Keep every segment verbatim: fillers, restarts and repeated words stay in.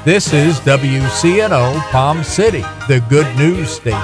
This is W C N O Palm City, the good news station.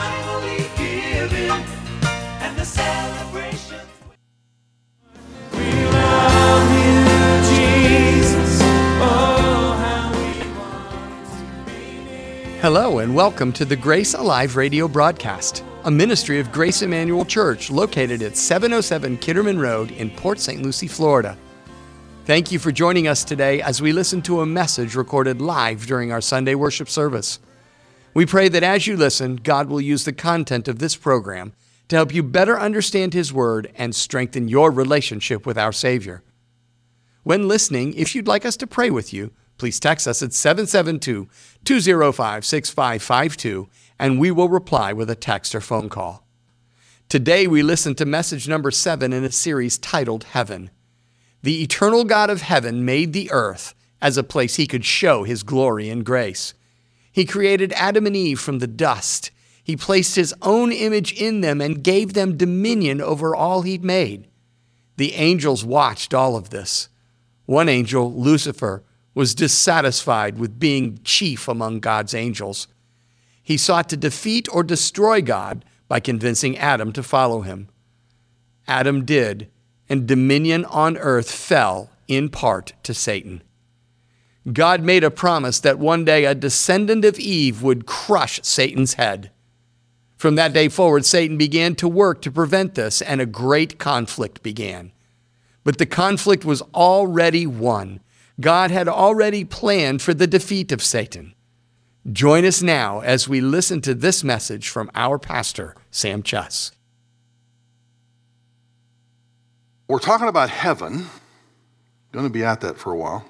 Hello and welcome to the Grace Alive radio broadcast, a ministry of Grace Emmanuel Church located at seven oh seven Kitterman Road in Port Saint Lucie, Florida. Thank you for joining us today as we listen to a message recorded live during our Sunday worship service. We pray that as you listen, God will use the content of this program to help you better understand His Word and strengthen your relationship with our Savior. When listening, if you'd like us to pray with you, please text us at seven seven two, two oh five, six five five two, and we will reply with a text or phone call. Today we listen to message number seven in a series titled Heaven. The eternal God of heaven made the earth as a place He could show His glory and grace. He created Adam and Eve from the dust. He placed His own image in them and gave them dominion over all He'd made. The angels watched all of this. One angel, Lucifer, was dissatisfied with being chief among God's angels. He sought to defeat or destroy God by convincing Adam to follow him. Adam did, and dominion on earth fell in part to Satan. God made a promise that one day a descendant of Eve would crush Satan's head. From that day forward, Satan began to work to prevent this, and a great conflict began. But the conflict was already won. God had already planned for the defeat of Satan. Join us now as we listen to this message from our pastor, Sam Chess. We're talking about heaven. Going to be at that for a while.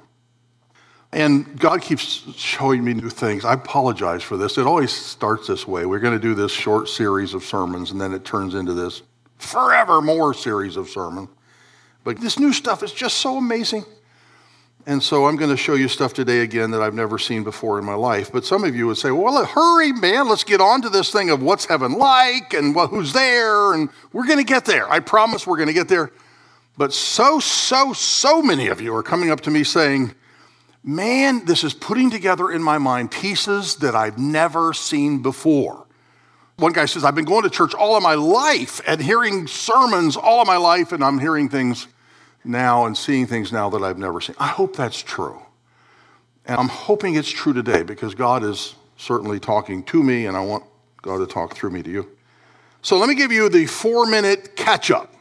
And God keeps showing me new things. I apologize for this. It always starts this way. We're going to do this short series of sermons, and then it turns into this forevermore series of sermons. But this new stuff is just so amazing. And so I'm going to show you stuff today again that I've never seen before in my life. But some of you would say, well, hurry, man, let's get on to this thing of what's heaven like and what, who's there. And we're going to get there. I promise we're going to get there. But so, so, so many of you are coming up to me saying, man, this is putting together in my mind pieces that I've never seen before. One guy says, I've been going to church all of my life and hearing sermons all of my life, and I'm hearing things now and seeing things now that I've never seen. I hope that's true. And I'm hoping it's true today because God is certainly talking to me, and I want God to talk through me to you. So let me give you the four-minute catch-up.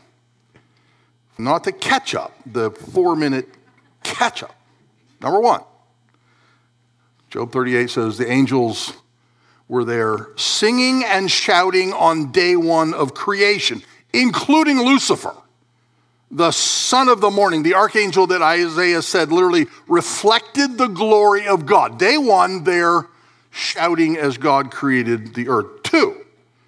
Not the catch-up, the four-minute catch-up. Number one, Job thirty-eight says the angels were there singing and shouting on day one of creation, including Lucifer, the son of the morning, the archangel that Isaiah said literally reflected the glory of God. Day one, they're shouting as God created the earth. Two,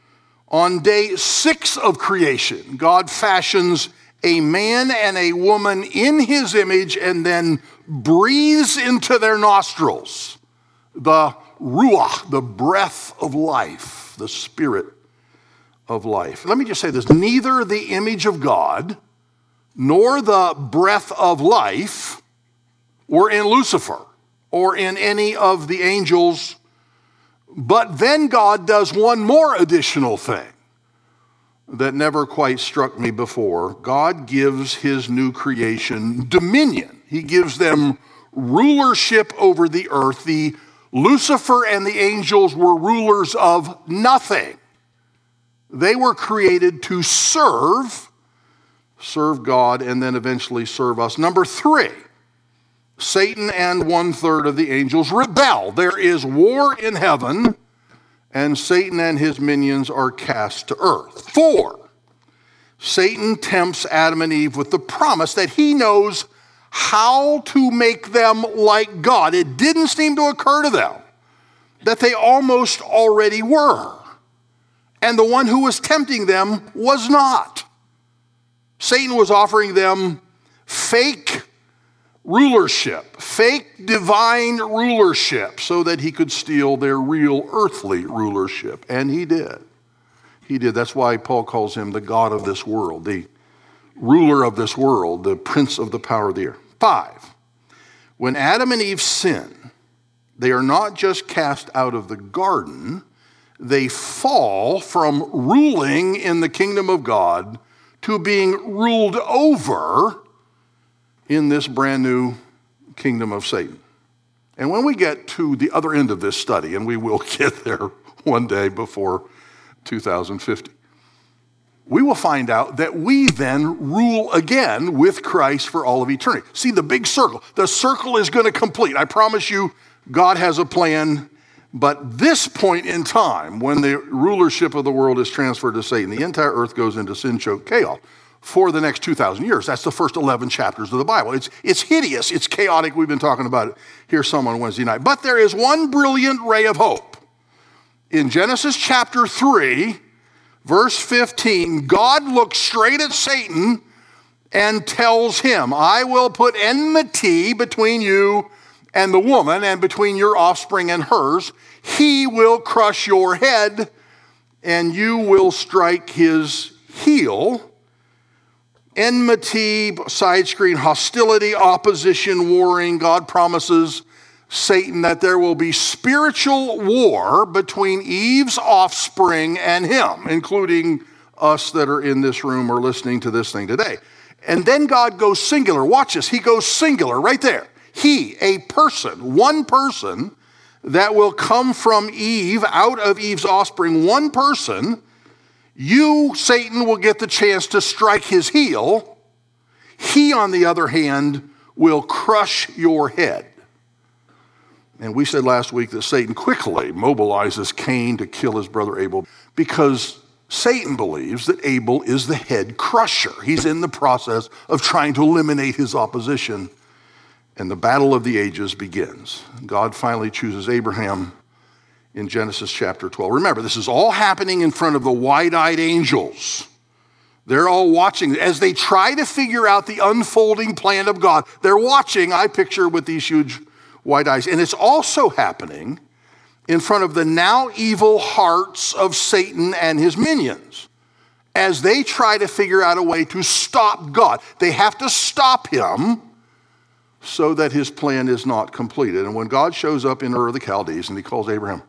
on day six of creation, God fashions a man and a woman in His image and then breathes into their nostrils the ruach, the breath of life, the spirit of life. Let me just say this, neither the image of God nor the breath of life were in Lucifer or in any of the angels. But then God does one more additional thing that never quite struck me before. God gives His new creation dominion. He gives them rulership over the earth. The Lucifer and the angels were rulers of nothing. They were created to serve serve God, and then eventually serve us. Number three, Satan and one-third of the angels rebel. There is war in heaven, and Satan and his minions are cast to earth. Four, Satan tempts Adam and Eve with the promise that he knows how to make them like God. It didn't seem to occur to them that they almost already were, and the one who was tempting them was not. Satan was offering them fake rulership, fake divine rulership, so that he could steal their real earthly rulership. And he did. He did. That's why Paul calls him the God of this world, the ruler of this world, the prince of the power of the air. Five, when Adam and Eve sin, They are not just cast out of the garden, they fall from ruling in the kingdom of God to being ruled over in this brand new kingdom of Satan. And when we get to the other end of this study, and we will get there one day before two thousand fifty, we will find out that we then rule again with Christ for all of eternity. See, the big circle, the circle is going to complete. I promise you, God has a plan, but this point in time, when the rulership of the world is transferred to Satan, the entire earth goes into sin-choked chaos for the next two thousand years. That's the first eleven chapters of the Bible. It's, it's hideous. It's chaotic. We've been talking about it here some on Wednesday night. But there is one brilliant ray of hope. In Genesis chapter three, verse fifteen, God looks straight at Satan and tells him, I will put enmity between you and the woman, and between your offspring and hers. He will crush your head, and you will strike his heel. Enmity, side screen, hostility, opposition, warring. God promises Satan that there will be spiritual war between Eve's offspring and him, including us that are in this room or listening to this thing today. And then God goes singular. Watch this. He goes singular right there. He, a person, one person that will come from Eve, out of Eve's offspring, one person, you, Satan, will get the chance to strike his heel. He, on the other hand, will crush your head. And we said last week that Satan quickly mobilizes Cain to kill his brother Abel because Satan believes that Abel is the head crusher. He's in the process of trying to eliminate his opposition. And the battle of the ages begins. God finally chooses Abraham in Genesis chapter twelve. Remember, this is all happening in front of the wide-eyed angels. They're all watching as they try to figure out the unfolding plan of God. They're watching, I picture, with these huge wide eyes. And it's also happening in front of the now evil hearts of Satan and his minions as they try to figure out a way to stop God. They have to stop him so that his plan is not completed. And when God shows up in Ur of the Chaldees and he calls Abraham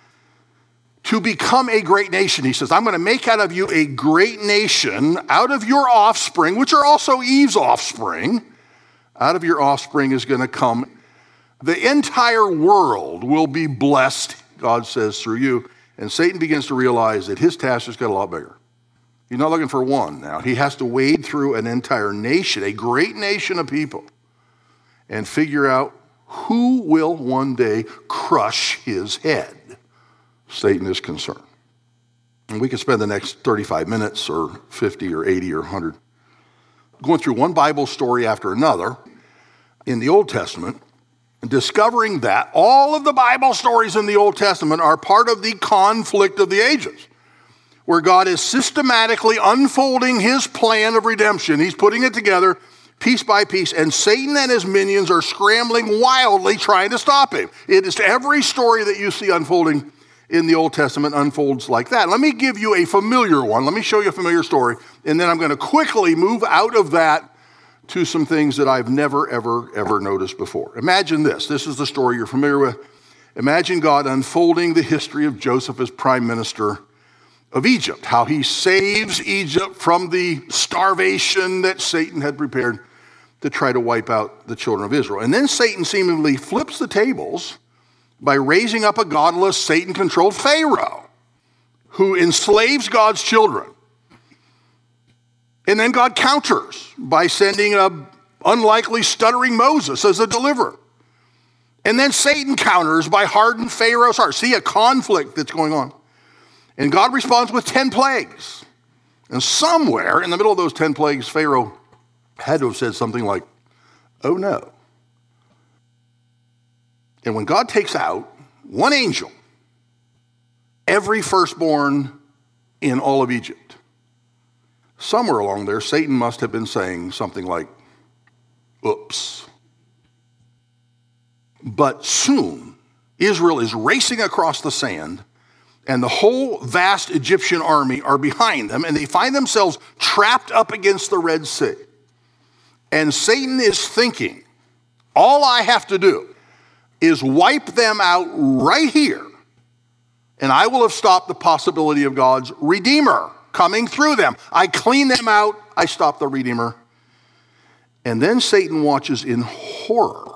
to become a great nation, he says, I'm going to make out of you a great nation, out of your offspring, which are also Eve's offspring. Out of your offspring is going to come. The entire world will be blessed, God says, through you. And Satan begins to realize that his task just got a lot bigger. He's not looking for one now. He has to wade through an entire nation, a great nation of people, and figure out who will one day crush his head. Satan is concerned. And we could spend the next thirty-five minutes or fifty or eighty or one hundred going through one Bible story after another in the Old Testament, and discovering that all of the Bible stories in the Old Testament are part of the conflict of the ages, where God is systematically unfolding his plan of redemption. He's putting it together piece by piece, and Satan and his minions are scrambling wildly trying to stop him. It is every story that you see unfolding in the Old Testament unfolds like that. Let me give you a familiar one. Let me show you a familiar story, and then I'm going to quickly move out of that to some things that I've never, ever, ever noticed before. Imagine this. This is the story you're familiar with. Imagine God unfolding the history of Joseph as prime minister of Egypt, how he saves Egypt from the starvation that Satan had prepared to try to wipe out the children of Israel. And then Satan seemingly flips the tables by raising up a godless, Satan-controlled Pharaoh who enslaves God's children. And then God counters by sending an unlikely stuttering Moses as a deliverer. And then Satan counters by hardening Pharaoh's heart. See a conflict that's going on. And God responds with ten plagues. And somewhere in the middle of those ten plagues, Pharaoh had to have said something like, oh no. And when God takes out one angel, every firstborn in all of Egypt, somewhere along there, Satan must have been saying something like, oops. But soon, Israel is racing across the sand, and the whole vast Egyptian army are behind them, and they find themselves trapped up against the Red Sea. And Satan is thinking, all I have to do is wipe them out right here, and I will have stopped the possibility of God's Redeemer coming through them. I clean them out, I stop the Redeemer. And then Satan watches in horror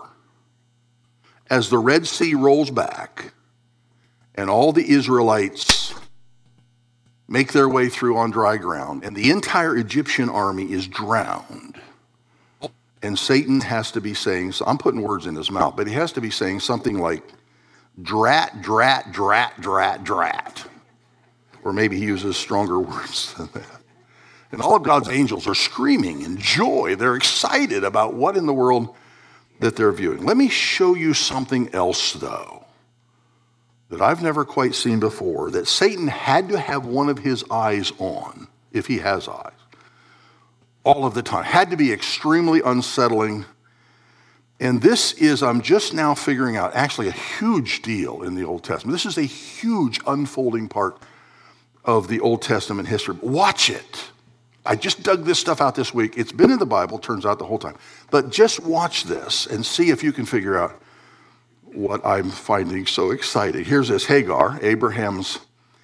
as the Red Sea rolls back and all the Israelites make their way through on dry ground, and the entire Egyptian army is drowned. And Satan has to be saying, so I'm putting words in his mouth, but he has to be saying something like, drat, drat, drat, drat, drat. Or maybe he uses stronger words than that. And all of God's angels are screaming in joy. They're excited about what in the world that they're viewing. Let me show you something else, though, that I've never quite seen before, that Satan had to have one of his eyes on, if he has eyes, all of the time. Had to be extremely unsettling. And this is, I'm just now figuring out, actually a huge deal in the Old Testament. This is a huge unfolding part of the Old Testament history. Watch it. I just dug this stuff out this week. It's been in the Bible, turns out, the whole time. But just watch this and see if you can figure out what I'm finding so exciting. Here's this Hagar, Abraham's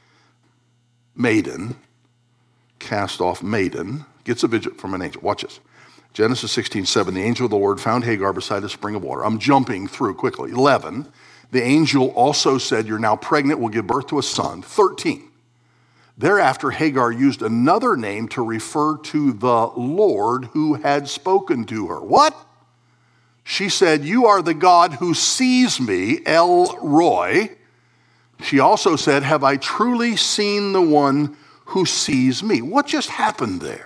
maiden, cast off maiden, gets a vision from an angel. Watch this. Genesis sixteen seven, the angel of the Lord found Hagar beside a spring of water. I'm jumping through quickly. eleven, the angel also said, you're now pregnant, will give birth to a son. thirteen, thereafter Hagar used another name to refer to the Lord who had spoken to her. What? She said, you are the God who sees me, El Roy. She also said, have I truly seen the one who sees me? What just happened there?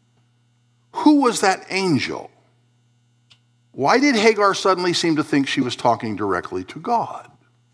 Who was that angel? Why did Hagar suddenly seem to think she was talking directly to God?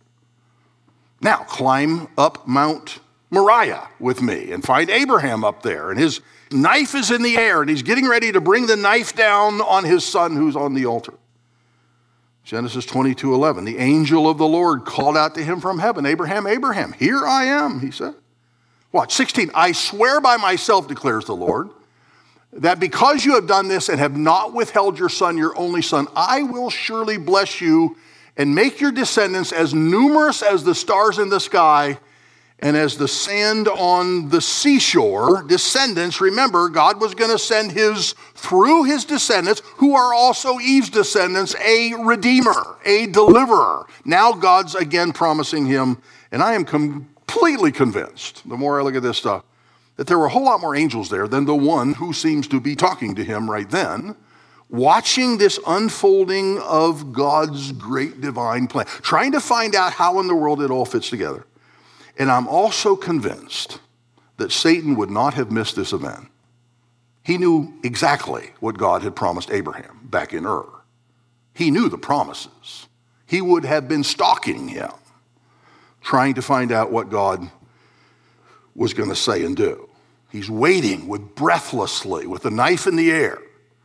Now, climb up Mount Moriah with me and find Abraham up there, and his knife is in the air, and he's getting ready to bring the knife down on his son who's on the altar. Genesis twenty-two eleven, the angel of the Lord called out to him from heaven, Abraham, Abraham, here I am, he said. Watch, sixteen, I swear by myself, declares the Lord, that because you have done this and have not withheld your son, your only son, I will surely bless you and make your descendants as numerous as the stars in the sky and as the sand on the seashore. Descendants, remember, God was going to send his, through his descendants, who are also Eve's descendants, a redeemer, a deliverer. Now God's again promising him, and I am completely convinced, the more I look at this stuff, that there were a whole lot more angels there than the one who seems to be talking to him right then, watching this unfolding of God's great divine plan, trying to find out how in the world it all fits together. And I'm also convinced that Satan would not have missed this event. He knew exactly what God had promised Abraham back in Ur. He knew the promises. He would have been stalking him, trying to find out what God was going to say and do. He's waiting with breathlessly, with a knife in the air,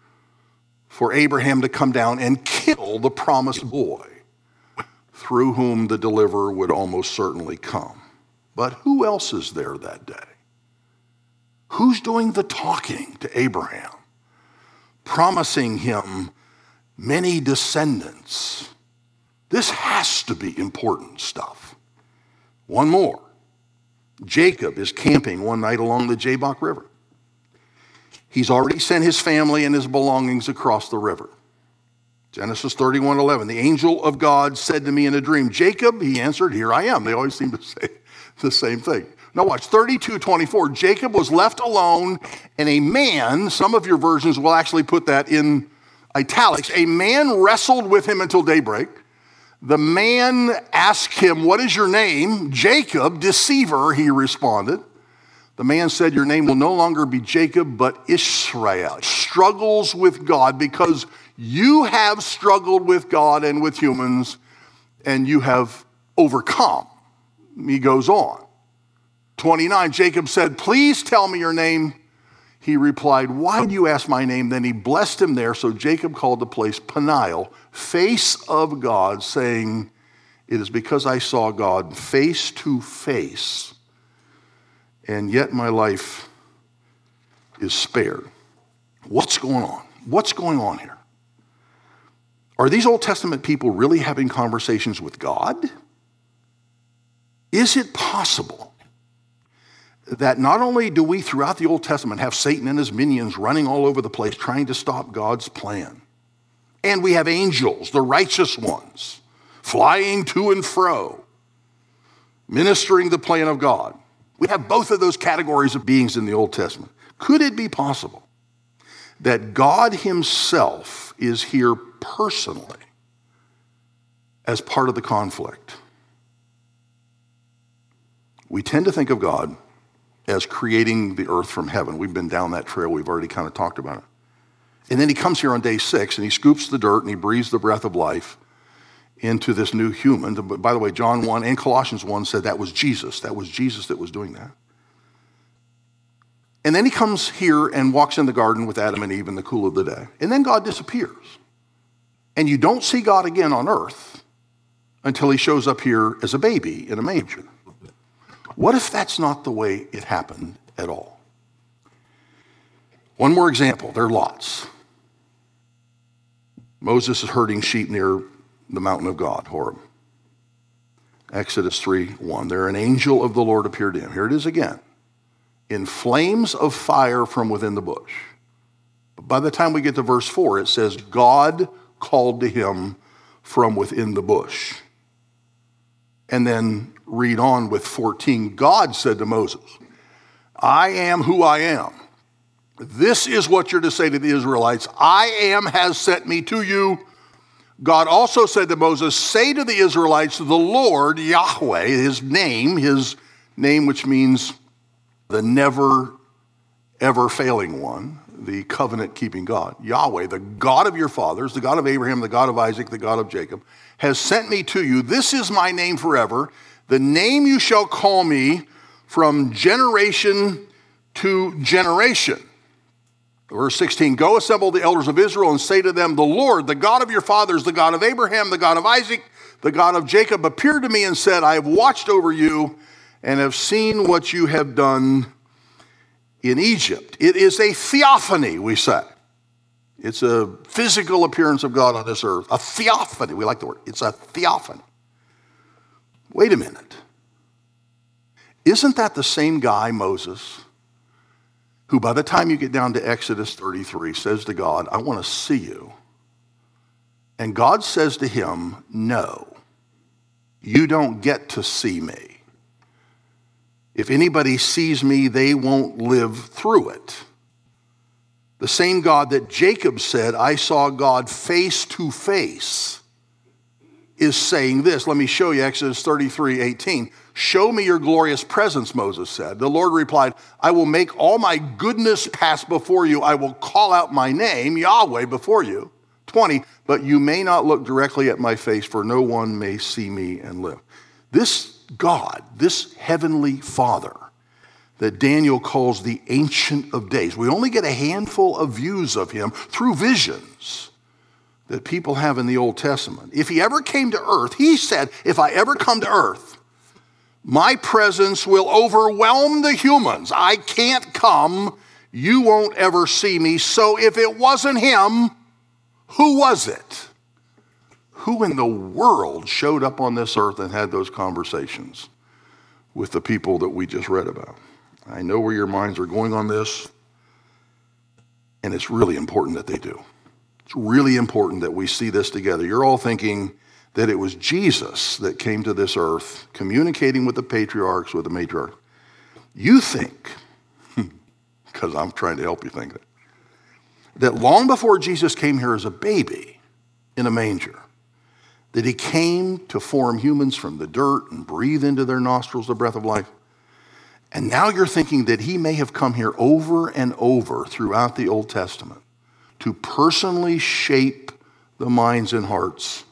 for Abraham to come down and kill the promised boy, through whom the deliverer would almost certainly come. But who else is there that day? Who's doing the talking to Abraham, promising him many descendants? This has to be important stuff. One more. Jacob is camping one night along the Jabbok River. He's already sent his family and his belongings across the river. Genesis thirty-one eleven, the angel of God said to me in a dream, Jacob, he answered, here I am. They always seem to say the same thing. Now watch, thirty-two twenty-four, Jacob was left alone, and a man, some of your versions will actually put that in italics, a man wrestled with him until daybreak. The man asked him, what is your name? Jacob, deceiver, he responded. The man said, your name will no longer be Jacob, but Israel. Struggles with God, because you have struggled with God and with humans, and you have overcome. He goes on. twenty-nine, Jacob said, please tell me your name. He replied, why do you ask my name? Then he blessed him there. So Jacob called the place Peniel, face of God, saying, it is because I saw God face to face, and yet my life is spared. What's going on? What's going on here? Are these Old Testament people really having conversations with God? Is it possible that not only do we throughout the Old Testament have Satan and his minions running all over the place trying to stop God's plan, and we have angels, the righteous ones, flying to and fro, ministering the plan of God. We have both of those categories of beings in the Old Testament. Could it be possible that God himself is here personally as part of the conflict? We tend to think of God as creating the earth from heaven. We've been down that trail. We've already kind of talked about it. And then he comes here on day six and he scoops the dirt and he breathes the breath of life into this new human. By the way, John one and Colossians one said that was Jesus. That was Jesus that was doing that. And then he comes here and walks in the garden with Adam and Eve in the cool of the day. And then God disappears. And you don't see God again on earth until he shows up here as a baby in a manger. What if that's not the way it happened at all? One more example. There are lots. Moses is herding sheep near the mountain of God, Horeb. Exodus three one. There an angel of the Lord appeared to him. Here it is again. In flames of fire from within the bush. But by the time we get to verse four, it says, God called to him from within the bush. And then read on with fourteen. God said to Moses, I am who I am. This is what you're to say to the Israelites. I am has sent me to you. God also said to Moses, say to the Israelites, the Lord, Yahweh, his name, his name which means the never, ever failing one, the covenant-keeping God, Yahweh, the God of your fathers, the God of Abraham, the God of Isaac, the God of Jacob, has sent me to you. This is my name forever. The name you shall call me from generation to generation. Verse sixteen, go assemble the elders of Israel and say to them, the Lord, the God of your fathers, the God of Abraham, the God of Isaac, the God of Jacob, appeared to me and said, I have watched over you and have seen what you have done in Egypt. It is a theophany, we say. It's a physical appearance of God on this earth. A theophany. We like the word. It's a theophany. Wait a minute. Isn't that the same guy, Moses, who by the time you get down to Exodus thirty-three says to God, I want to see you. And God says to him, no, you don't get to see me. If anybody sees me, they won't live through it. The same God that Jacob said, I saw God face to face, is saying this. Let me show you Exodus thirty-three eighteen. Show me your glorious presence, Moses said. The Lord replied, I will make all my goodness pass before you. I will call out my name, Yahweh, before you. twenty, but you may not look directly at my face, for no one may see me and live. This God, this heavenly Father that Daniel calls the Ancient of Days, we only get a handful of views of him through visions that people have in the Old Testament. If he ever came to earth, he said, if I ever come to earth, my presence will overwhelm the humans. I can't come. You won't ever see me. So if it wasn't him, who was it? Who in the world showed up on this earth and had those conversations with the people that we just read about? I know where your minds are going on this, and it's really important that they do. It's really important that we see this together. You're all thinking that it was Jesus that came to this earth, communicating with the patriarchs, with the matriarchs. You think, because I'm trying to help you think that, that long before Jesus came here as a baby in a manger, that he came to form humans from the dirt and breathe into their nostrils the breath of life. And now you're thinking that he may have come here over and over throughout the Old Testament to personally shape the minds and hearts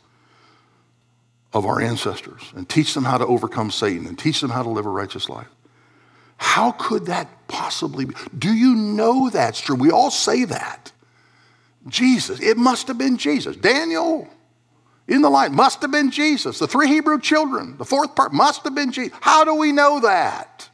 of our ancestors and teach them how to overcome Satan and teach them how to live a righteous life. How could that possibly be? Do you know that's true? We all say that. Jesus, it must have been Jesus. Daniel, in the line, must have been Jesus. The three Hebrew children, the fourth part, must have been Jesus. How do we know that?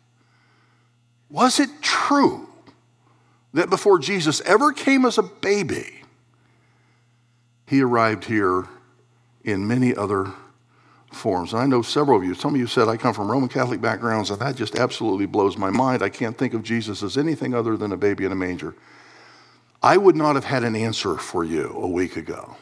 Was it true that before Jesus ever came as a baby, he arrived here in many other forms. And I know several of you, some of you said, I come from Roman Catholic backgrounds, and that just absolutely blows my mind. I can't think of Jesus as anything other than a baby in a manger. I would not have had an answer for you a week ago.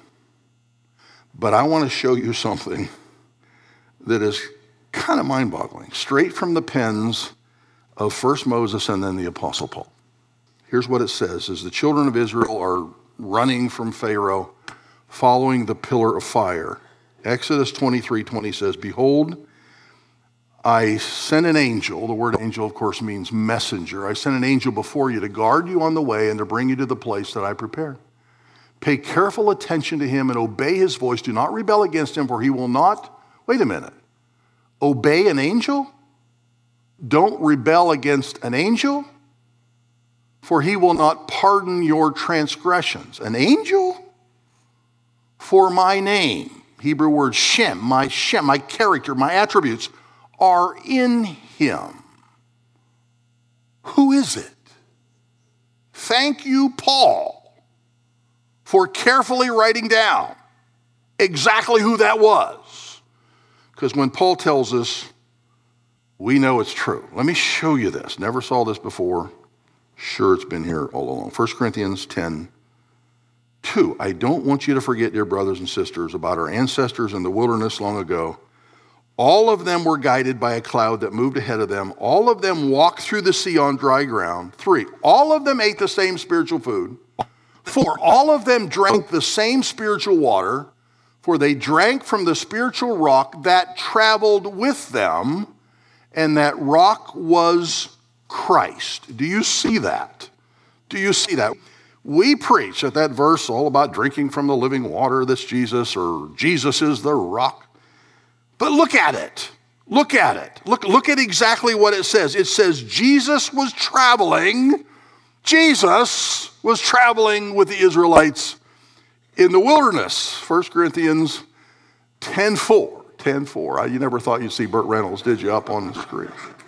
But I want to show you something that is kind of mind-boggling, straight from the pens of first Moses and then the Apostle Paul. Here's what it says, as the children of Israel are running from Pharaoh, following the pillar of fire. Exodus twenty-three twenty says, behold, I sent an angel. The word angel, of course, means messenger. I sent an angel before you to guard you on the way and to bring you to the place that I prepared. Pay careful attention to him and obey his voice. Do not rebel against him, for he will not, wait a minute, obey an angel? Don't rebel against an angel, for he will not pardon your transgressions. An angel? For my name, Hebrew word Shem, my Shem, my character, my attributes are in him. Who is it? Thank you, Paul, for carefully writing down exactly who that was. Because when Paul tells us, we know it's true. Let me show you this. Never saw this before. Sure, it's been here all along. First Corinthians ten two. I don't want you to forget, dear brothers and sisters, about our ancestors in the wilderness long ago. All of them were guided by a cloud that moved ahead of them. All of them walked through the sea on dry ground. Three, all of them ate the same spiritual food. Four, all of them drank the same spiritual water, for they drank from the spiritual rock that traveled with them, and that rock was Christ. Do you see that? Do you see that? We preach at that verse all about drinking from the living water, that's Jesus, or Jesus is the rock. But look at it. Look at it. Look, look at exactly what it says. It says Jesus was traveling. Jesus was traveling with the Israelites in the wilderness. First Corinthians ten four. ten four. You never thought you'd see Burt Reynolds, did you, up on the screen?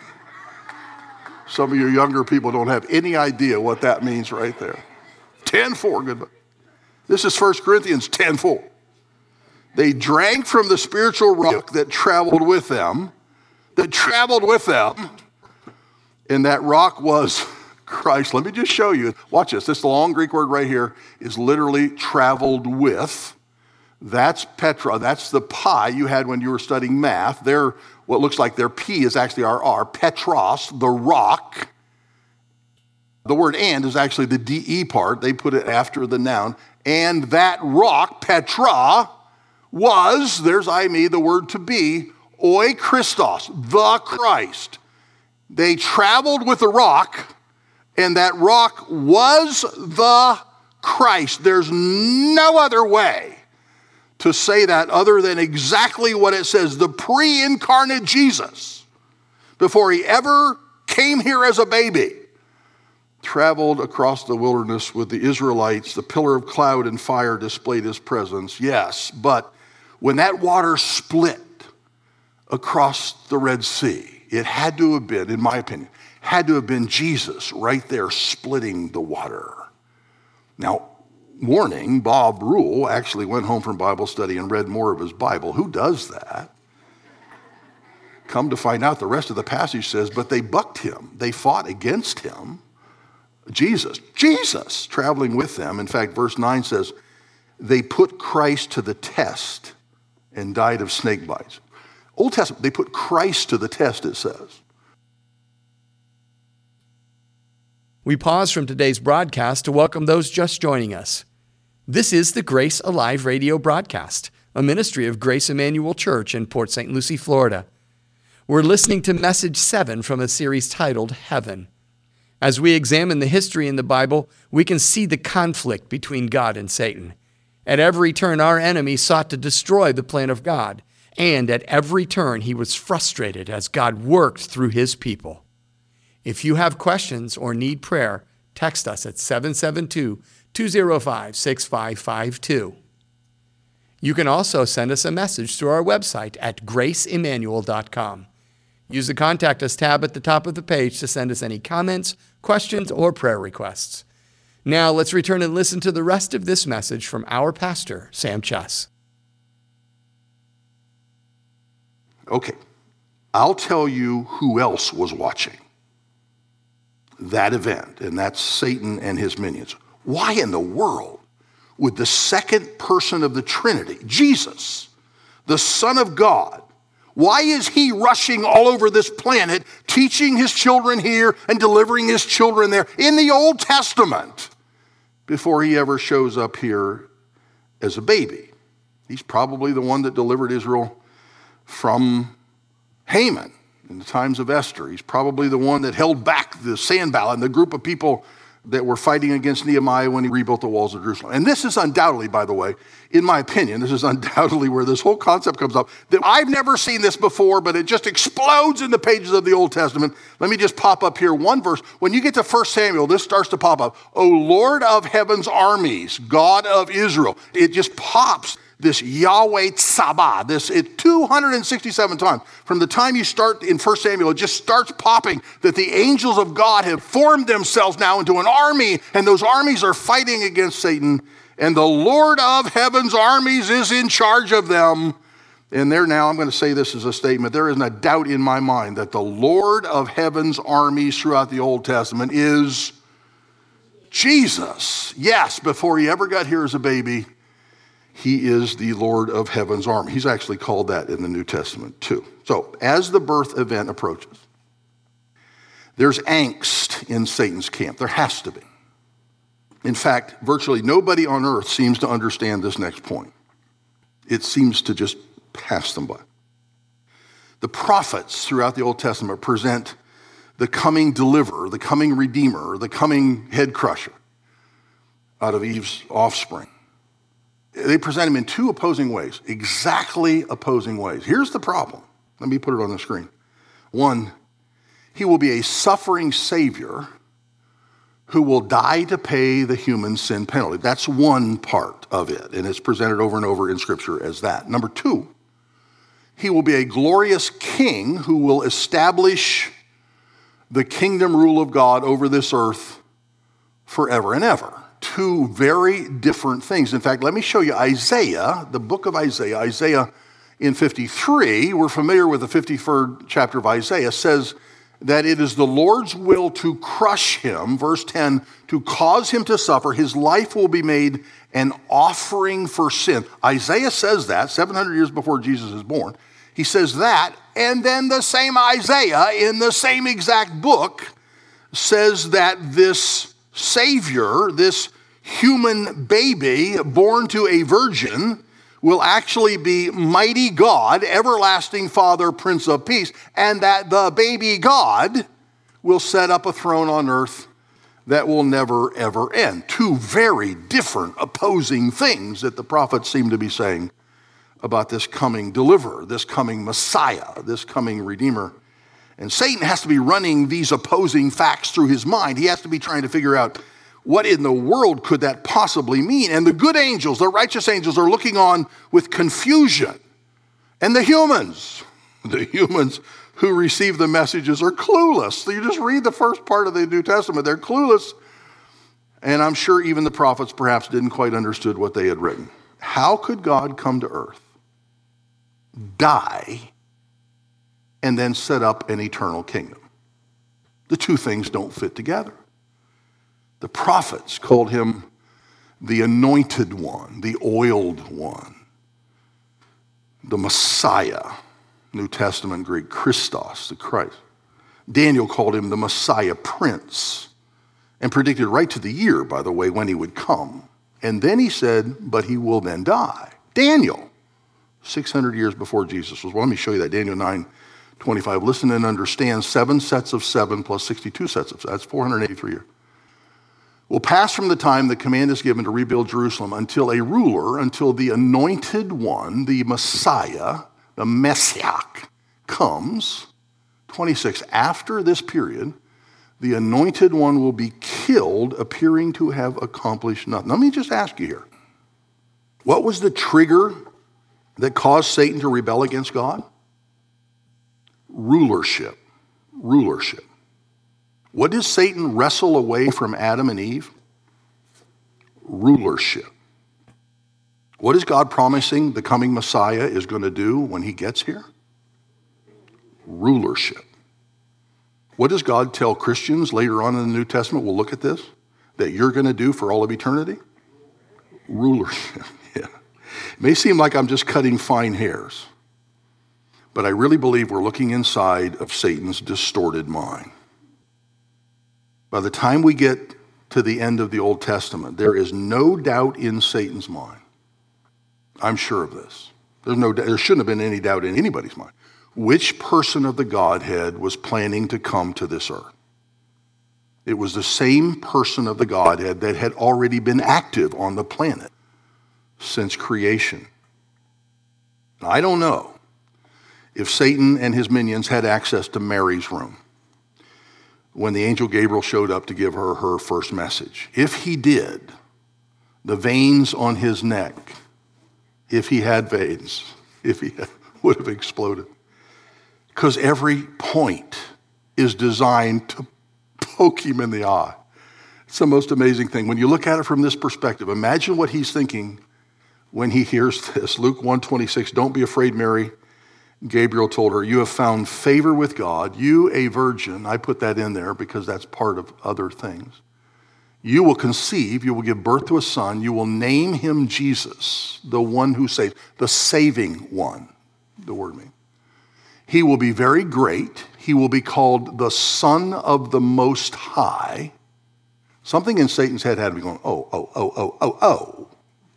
Some of you younger people don't have any idea what that means right there. ten four, good. This is First Corinthians ten four. They drank from the spiritual rock that traveled with them, that traveled with them, and that rock was Christ. Let me just show you. Watch this. This long Greek word right here is literally traveled with. That's Petra. That's the pi you had when you were studying math. Their, what looks like their P is actually our R. Petros, the rock. The word and is actually the D E part. They put it after the noun. And that rock, Petra, was, there's I, me, the word to be, oi Christos, the Christ. They traveled with the rock, and that rock was the Christ. There's no other way to say that other than exactly what it says, the pre-incarnate Jesus, before he ever came here as a baby, traveled across the wilderness with the Israelites. The pillar of cloud and fire displayed his presence, yes, but when that water split across the Red Sea, it had to have been, in my opinion, had to have been Jesus right there splitting the water. Now, warning, Bob Rule actually went home from Bible study and read more of his Bible. Who does that? Come to find out, the rest of the passage says, but they bucked him. They fought against him. Jesus, Jesus traveling with them. In fact, verse nine says, they put Christ to the test and died of snake bites. Old Testament, they put Christ to the test, it says. We pause from today's broadcast to welcome those just joining us. This is the Grace Alive radio broadcast, a ministry of Grace Emmanuel Church in Port Saint Lucie, Florida. We're listening to Message seven from a series titled Heaven. As we examine the history in the Bible, we can see the conflict between God and Satan. At every turn, our enemy sought to destroy the plan of God, and at every turn, he was frustrated as God worked through his people. If you have questions or need prayer, text us at seven seven two, two zero five, six five five two. You can also send us a message through our website at grace emmanuel dot com. Use the Contact Us tab at the top of the page to send us any comments, questions, or prayer requests. Now let's return and listen to the rest of this message from our pastor, Sam Chuss. Okay, I'll tell you who else was watching that event, and that's Satan and his minions. Why in the world would the second person of the Trinity, Jesus, the Son of God, why is he rushing all over this planet, teaching his children here and delivering his children there in the Old Testament before he ever shows up here as a baby? He's probably the one that delivered Israel from Haman in the times of Esther. He's probably the one that held back the Sanballat and the group of people that were fighting against Nehemiah when he rebuilt the walls of Jerusalem. And this is undoubtedly, by the way, in my opinion, this is undoubtedly where this whole concept comes up, that I've never seen this before, but it just explodes in the pages of the Old Testament. Let me just pop up here one verse. When you get to First Samuel, this starts to pop up. O Lord of heaven's armies, God of Israel. It just pops. This Yahweh Tzabah, this it two hundred sixty-seven times. From the time you start in First Samuel, it just starts popping that the angels of God have formed themselves now into an army, and those armies are fighting against Satan, and the Lord of heaven's armies is in charge of them. And there now, I'm going to say this as a statement, there isn't a doubt in my mind that the Lord of heaven's armies throughout the Old Testament is Jesus. Yes, before he ever got here as a baby, he is the Lord of heaven's army. He's actually called that in the New Testament too. So as the birth event approaches, there's angst in Satan's camp. There has to be. In fact, virtually nobody on earth seems to understand this next point. It seems to just pass them by. The prophets throughout the Old Testament present the coming deliverer, the coming redeemer, the coming head crusher out of Eve's offspring. They present him in two opposing ways, exactly opposing ways. Here's the problem. Let me put it on the screen. One, he will be a suffering Savior who will die to pay the human sin penalty. That's one part of it, and it's presented over and over in Scripture as that. Number two, he will be a glorious king who will establish the kingdom rule of God over this earth forever and ever. Two very different things. In fact, let me show you Isaiah, the book of Isaiah. Isaiah in fifty-three, we're familiar with the fifty-third chapter of Isaiah, says that it is the Lord's will to crush him, verse ten, to cause him to suffer. His life will be made an offering for sin. Isaiah says that seven hundred years before Jesus is born. He says that, and then the same Isaiah in the same exact book says that this Savior, this human baby born to a virgin, will actually be mighty God, everlasting Father, Prince of Peace, and that the baby God will set up a throne on earth that will never, ever end. Two very different, opposing things that the prophets seem to be saying about this coming deliverer, this coming Messiah, this coming Redeemer. And Satan has to be running these opposing facts through his mind. He has to be trying to figure out, what in the world could that possibly mean? And the good angels, the righteous angels, are looking on with confusion. And the humans, the humans who receive the messages are clueless. So you just read the first part of the New Testament. They're clueless. And I'm sure even the prophets perhaps didn't quite understood what they had written. How could God come to earth, die, and then set up an eternal kingdom? The two things don't fit together. The prophets called him the anointed one, the oiled one, the Messiah, New Testament Greek, Christos, the Christ. Daniel called him the Messiah Prince and predicted right to the year, by the way, when he would come. And then he said, but he will then die. Daniel, six hundred years before Jesus was. Well, let me show you that. Daniel nine twenty-five. Listen and understand. Seven sets of seven plus sixty-two sets of seven. That's four hundred eighty-three years. Will pass from the time the command is given to rebuild Jerusalem until a ruler, until the anointed one, the Messiah, the Messiah, comes. twenty-six. After this period, the anointed one will be killed, appearing to have accomplished nothing. Let me just ask you here. What was the trigger that caused Satan to rebel against God? Rulership. Rulership. What did Satan wrestle away from Adam and Eve? rulership. What is God promising the coming Messiah is going to do when he gets here? Rulership. What does God tell Christians later on in the New Testament? We'll look at this, that you're going to do for all of eternity? Rulership. Yeah. It may seem like I'm just cutting fine hairs, but I really believe we're looking inside of Satan's distorted mind. By the time we get to the end of the Old Testament, there is no doubt in Satan's mind. I'm sure of this. There's no, there shouldn't have been any doubt in anybody's mind. Which person of the Godhead was planning to come to this earth? It was the same person of the Godhead that had already been active on the planet since creation. I don't know if Satan and his minions had access to Mary's room when the angel Gabriel showed up to give her her first message. If he did, the veins on his neck, if he had veins, if he had, would have exploded. Because every point is designed to poke him in the eye. It's the most amazing thing. When you look at it from this perspective, imagine what he's thinking when he hears this. Luke one twenty-six, don't be afraid, Mary. Gabriel told her, you have found favor with God. You, a virgin, I put that in there because that's part of other things. You will conceive, you will give birth to a son. You will name him Jesus, the one who saves, the saving one, the word means. He will be very great. He will be called the Son of the Most High. Something in Satan's head had to be going, oh, oh, oh, oh, oh, oh.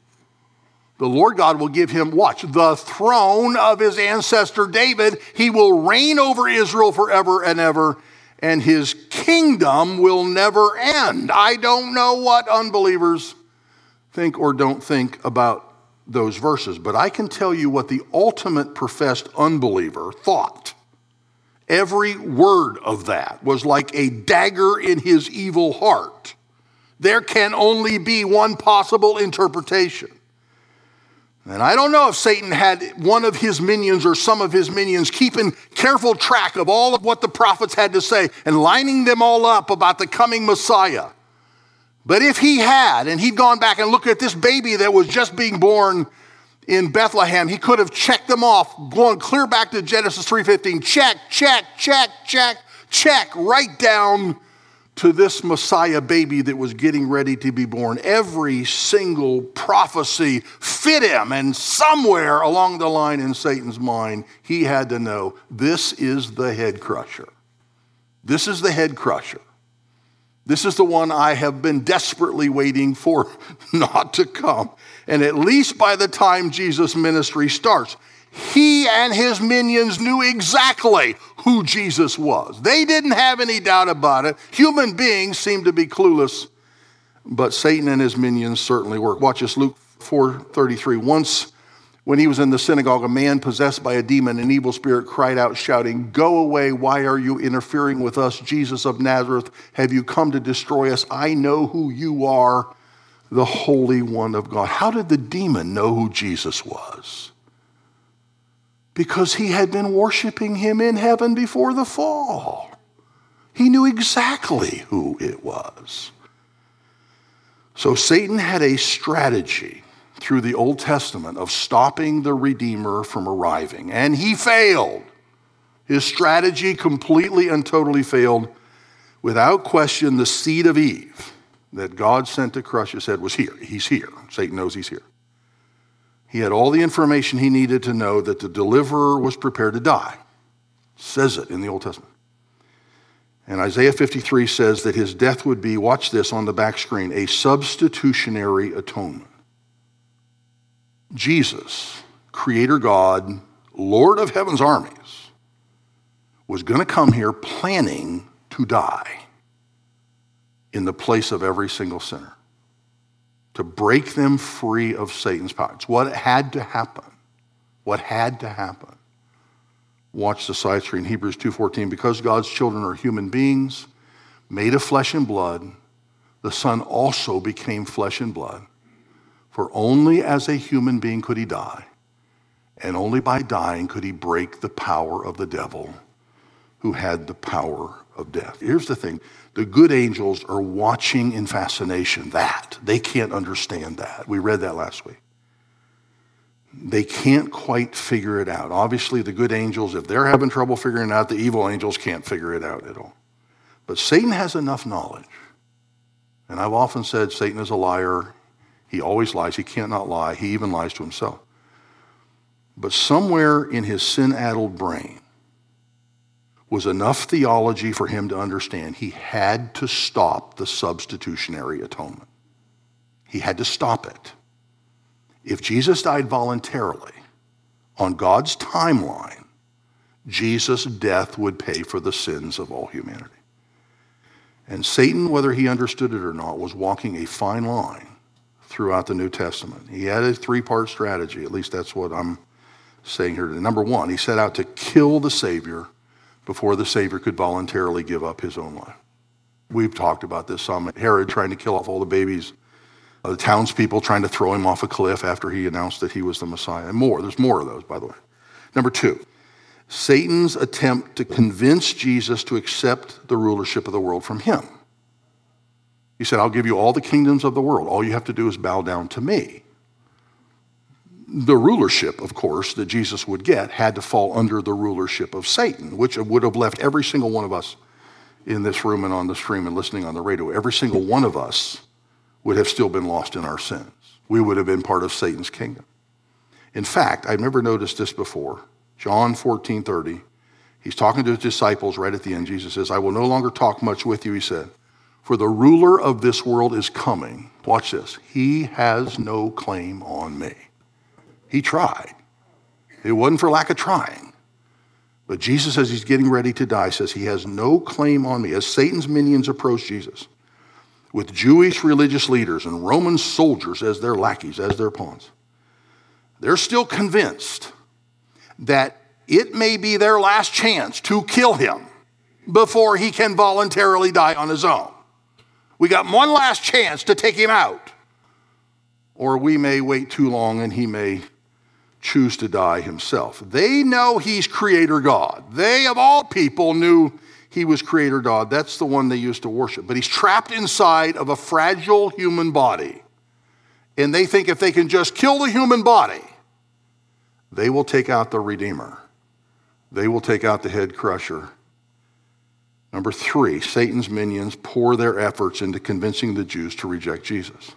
The Lord God will give him, watch, the throne of his ancestor David. He will reign over Israel forever and ever, and his kingdom will never end. I don't know what unbelievers think or don't think about those verses, but I can tell you what the ultimate professed unbeliever thought. Every word of that was like a dagger in his evil heart. There can only be one possible interpretation. And I don't know if Satan had one of his minions or some of his minions keeping careful track of all of what the prophets had to say and lining them all up about the coming Messiah. But if he had, and he'd gone back and looked at this baby that was just being born in Bethlehem, he could have checked them off, going clear back to Genesis three fifteen. Check, check, check, check, check, right down to this Messiah baby that was getting ready to be born. Every single prophecy fit him, and somewhere along the line in Satan's mind, he had to know, this is the head crusher. This is the head crusher. This is the one I have been desperately waiting for not to come. And at least by the time Jesus' ministry starts, he and his minions knew exactly who Jesus was. They didn't have any doubt about it. Human beings seemed to be clueless, but Satan and his minions certainly were. Watch this, Luke four thirty-three. Once when he was in the synagogue, a man possessed by a demon, an evil spirit, cried out shouting, go away, why are you interfering with us, Jesus of Nazareth? Have you come to destroy us? I know who you are, the Holy One of God. How did the demon know who Jesus was? Because he had been worshiping him in heaven before the fall. He knew exactly who it was. So Satan had a strategy through the Old Testament of stopping the Redeemer from arriving, and he failed. His strategy completely and totally failed. Without question, the seed of Eve that God sent to crush his head was here. He's here. Satan knows he's here. He had all the information he needed to know that the deliverer was prepared to die. It says it in the Old Testament. And Isaiah fifty-three says that his death would be, watch this on the back screen, a substitutionary atonement. Jesus, Creator God, Lord of heaven's armies, was going to come here planning to die in the place of every single sinner, to break them free of Satan's power. It's what had to happen. What had to happen. Watch the side screen, Hebrews two fourteen. Because God's children are human beings, made of flesh and blood, the Son also became flesh and blood. For only as a human being could he die, and only by dying could he break the power of the devil who had the power of death. Here's the thing. The good angels are watching in fascination that. They can't understand that. We read that last week. They can't quite figure it out. Obviously, the good angels, if they're having trouble figuring it out, the evil angels can't figure it out at all. But Satan has enough knowledge. And I've often said Satan is a liar. He always lies. He can't not lie. He even lies to himself. But somewhere in his sin-addled brain was enough theology for him to understand he had to stop the substitutionary atonement. He had to stop it. If Jesus died voluntarily on God's timeline, Jesus' death would pay for the sins of all humanity. And Satan, whether he understood it or not, was walking a fine line throughout the New Testament. He had a three-part strategy. At least that's what I'm saying here today. Number one, he set out to kill the Savior before the Savior could voluntarily give up his own life. We've talked about this some. Herod trying to kill off all the babies, uh, the townspeople trying to throw him off a cliff after he announced that he was the Messiah, and more. There's more of those, by the way. Number two, Satan's attempt to convince Jesus to accept the rulership of the world from him. He said, I'll give you all the kingdoms of the world. All you have to do is bow down to me. The rulership, of course, that Jesus would get had to fall under the rulership of Satan, which would have left every single one of us in this room and on the stream and listening on the radio. Every single one of us would have still been lost in our sins. We would have been part of Satan's kingdom. In fact, I've never noticed this before. John fourteen thirty, he's talking to his disciples right at the end. Jesus says, I will no longer talk much with you, he said, for the ruler of this world is coming. Watch this. He has no claim on me. He tried. It wasn't for lack of trying. But Jesus, as he's getting ready to die, says he has no claim on me. As Satan's minions approach Jesus, with Jewish religious leaders and Roman soldiers as their lackeys, as their pawns, they're still convinced that it may be their last chance to kill him before he can voluntarily die on his own. We got one last chance to take him out. Or we may wait too long and he may choose to die himself. They know he's creator God. They, of all people, knew he was creator God. That's the one they used to worship. But he's trapped inside of a fragile human body. And they think if they can just kill the human body, they will take out the Redeemer. They will take out the head crusher. Number three, Satan's minions pour their efforts into convincing the Jews to reject Jesus.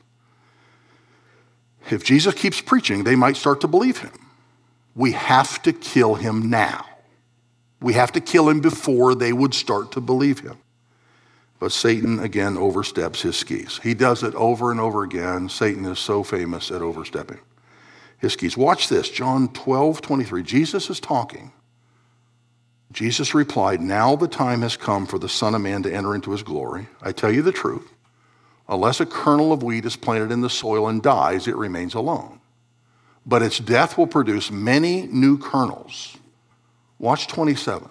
If Jesus keeps preaching, they might start to believe him. We have to kill him now. We have to kill him before they would start to believe him. But Satan, again, oversteps his skis. He does it over and over again. Satan is so famous at overstepping his skis. Watch this, John twelve twenty-three. Jesus is talking. Jesus replied, now the time has come for the Son of Man to enter into his glory. I tell you the truth. Unless a kernel of wheat is planted in the soil and dies, it remains alone. But its death will produce many new kernels. Watch twenty-seven.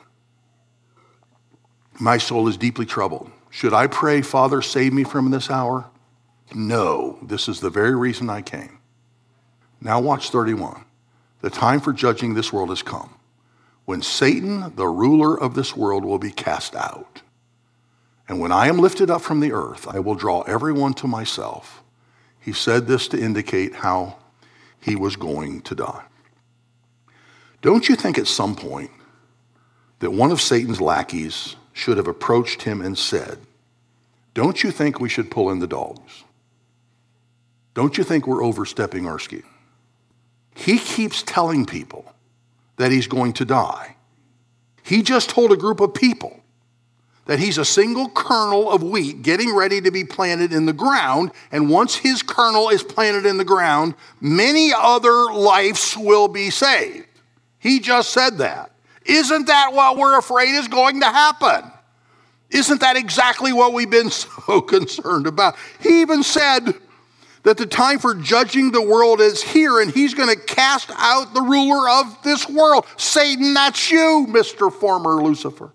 My soul is deeply troubled. Should I pray, Father, save me from this hour? No, this is the very reason I came. Now watch thirty-one. The time for judging this world has come, when Satan, the ruler of this world, will be cast out. And when I am lifted up from the earth, I will draw everyone to myself. He said this to indicate how he was going to die. Don't you think at some point that one of Satan's lackeys should have approached him and said, don't you think we should pull in the dogs? Don't you think we're overstepping our skis? He keeps telling people that he's going to die. He just told a group of people that he's a single kernel of wheat getting ready to be planted in the ground, and once his kernel is planted in the ground, many other lives will be saved. He just said that. Isn't that what we're afraid is going to happen? Isn't that exactly what we've been so concerned about? He even said that the time for judging the world is here, and he's going to cast out the ruler of this world. Satan, that's you, Mister Former Lucifer.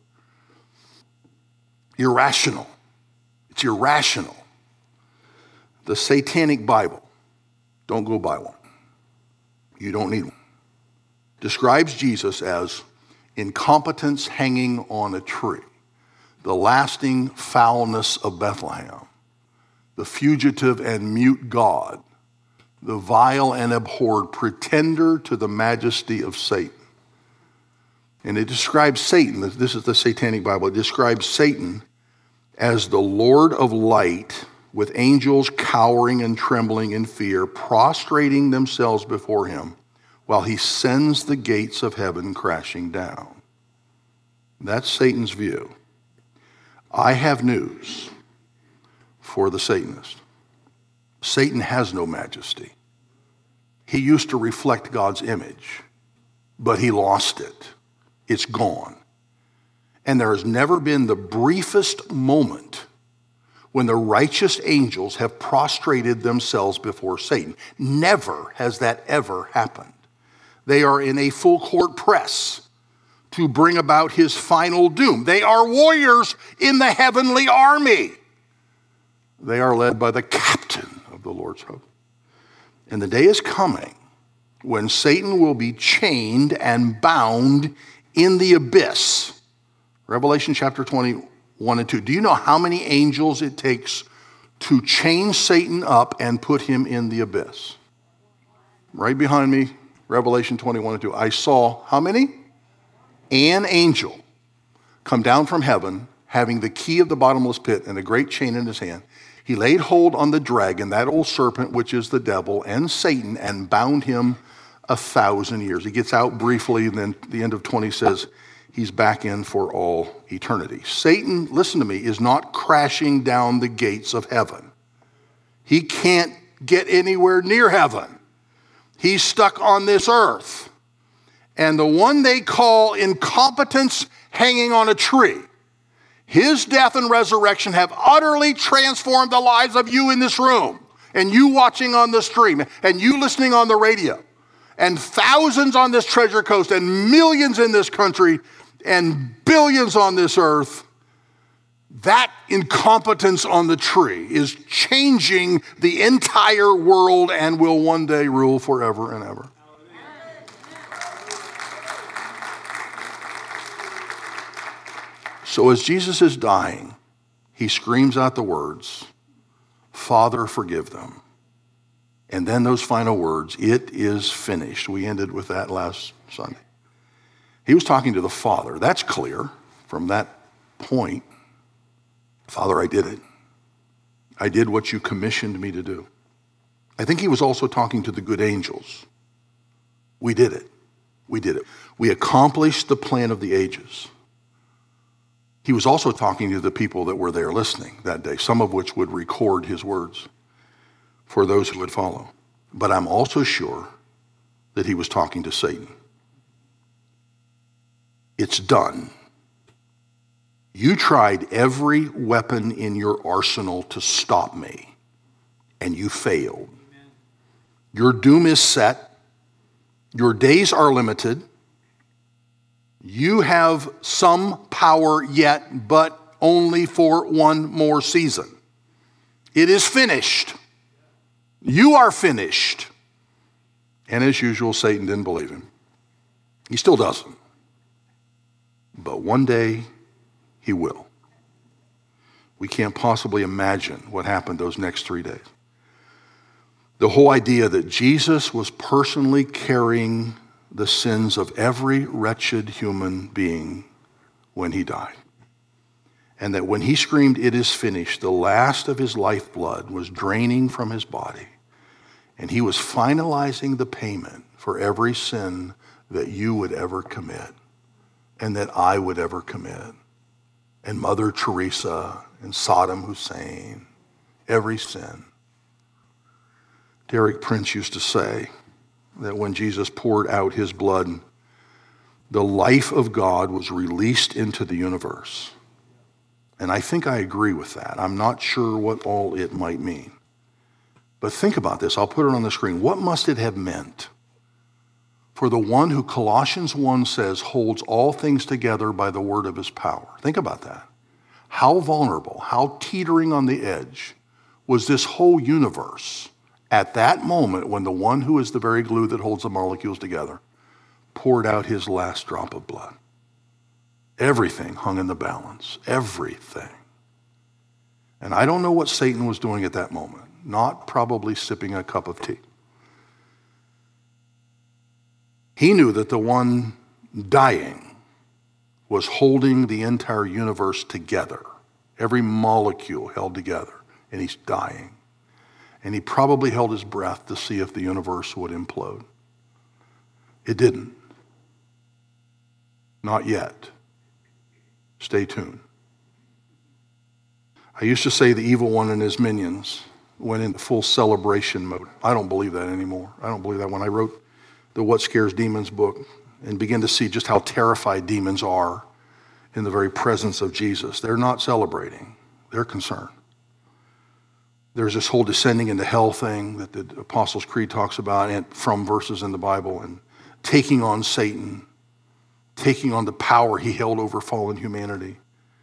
Irrational. It's irrational. The Satanic Bible, don't go buy one. You don't need one. Describes Jesus as incompetence hanging on a tree, the lasting foulness of Bethlehem, the fugitive and mute God, the vile and abhorred pretender to the majesty of Satan. And it describes Satan, this is the Satanic Bible, it describes Satan as the Lord of light, with angels cowering and trembling in fear, prostrating themselves before him, while he sends the gates of heaven crashing down. That's Satan's view. I have news for the Satanist. Satan has no majesty. He used to reflect God's image, but he lost it. It's gone. And there has never been the briefest moment when the righteous angels have prostrated themselves before Satan. Never has that ever happened. They are in a full court press to bring about his final doom. They are warriors in the heavenly army. They are led by the captain of the Lord's host. And the day is coming when Satan will be chained and bound in the abyss. Revelation chapter twenty-one and two. Do you know how many angels it takes to chain Satan up and put him in the abyss? Right behind me, Revelation twenty-one and two. I saw how many? An angel come down from heaven, having the key of the bottomless pit and a great chain in his hand. He laid hold on the dragon, that old serpent, which is the devil, and Satan, and bound him a thousand years. He gets out briefly, and then the end of twenty says he's back in for all eternity. Satan, listen to me, is not crashing down the gates of heaven. He can't get anywhere near heaven. He's stuck on this earth. And the one they call incompetence hanging on a tree, his death and resurrection have utterly transformed the lives of you in this room, and you watching on the stream, and you listening on the radio, and thousands on this treasure coast, and millions in this country, and billions on this earth. That incompetence on the tree is changing the entire world and will one day rule forever and ever. So as Jesus is dying, he screams out the words, "Father, forgive them." And then those final words, "It is finished." We ended with that last Sunday. He was talking to the Father. That's clear from that point. Father, I did it. I did what you commissioned me to do. I think he was also talking to the good angels. We did it. We did it. We accomplished the plan of the ages. He was also talking to the people that were there listening that day, some of which would record his words for those who would follow. But I'm also sure that he was talking to Satan. It's done. You tried every weapon in your arsenal to stop me, and you failed. Amen. Your doom is set. Your days are limited. You have some power yet, but only for one more season. It is finished. You are finished. And as usual, Satan didn't believe him. He still doesn't. But one day, he will. We can't possibly imagine what happened those next three days. The whole idea that Jesus was personally carrying the sins of every wretched human being when he died. And that when he screamed, "It is finished," the last of his lifeblood was draining from his body. And he was finalizing the payment for every sin that you would ever commit and that I would ever commit. And Mother Teresa and Saddam Hussein, every sin. Derek Prince used to say that when Jesus poured out his blood, the life of God was released into the universe. And I think I agree with that. I'm not sure what all it might mean. But think about this. I'll put it on the screen. What must it have meant for the one who Colossians one says holds all things together by the word of his power? Think about that. How vulnerable, how teetering on the edge was this whole universe at that moment when the one who is the very glue that holds the molecules together poured out his last drop of blood? Everything hung in the balance. Everything. And I don't know what Satan was doing at that moment. Not probably sipping a cup of tea. He knew that the one dying was holding the entire universe together. Every molecule held together. And he's dying. And he probably held his breath to see if the universe would implode. It didn't. Not yet. Stay tuned. I used to say the evil one and his minions went into full celebration mode. I don't believe that anymore. I don't believe that. When I wrote the What Scares Demons book and began to see just how terrified demons are in the very presence of Jesus, they're not celebrating. They're concerned. There's this whole descending into hell thing that the Apostles' Creed talks about, and from verses in the Bible, and taking on Satan, taking on the power he held over fallen humanity.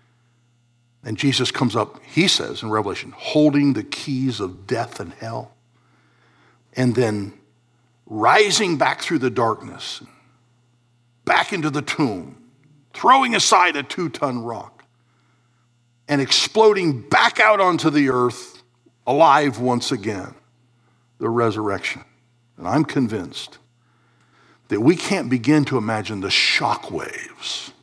And Jesus comes up, he says in Revelation, holding the keys of death and hell, and then rising back through the darkness, back into the tomb, throwing aside a two-ton rock, and exploding back out onto the earth, alive once again, the resurrection. And I'm convinced that we can't begin to imagine the shock waves